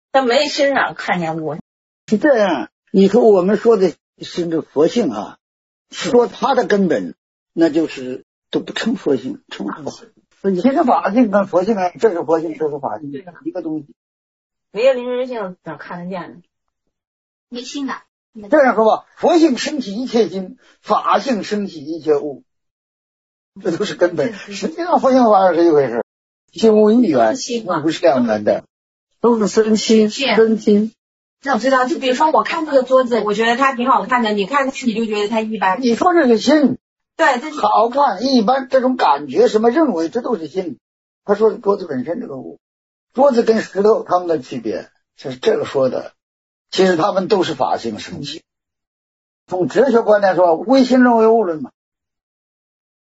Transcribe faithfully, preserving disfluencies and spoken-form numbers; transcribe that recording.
他没身上看见我。 是这样，你说我们说的是这佛性啊，说它的根本，那就是都不成佛性，成佛。其实法性跟佛性啊，这是佛性，这是法性，一个东西。 没有临时性哪看得见呢？ 没心的。 这样说吧，佛性升起一切心，法性升起一切物，这都是根本。实际上佛性法是一回事，心无一元，不是两元的，都是身心身心。 我知道，就比如说我看这个桌子，我觉得它挺好看的，你看你就觉得它一般。 你说这是心， 对，这是好看一般，这种感觉什么认为，这都是心。他说桌子本身这个物，桌子跟石头它们的区别，是这个说的。其实他们都是法性升起。从哲学观点说，唯心论为物论嘛。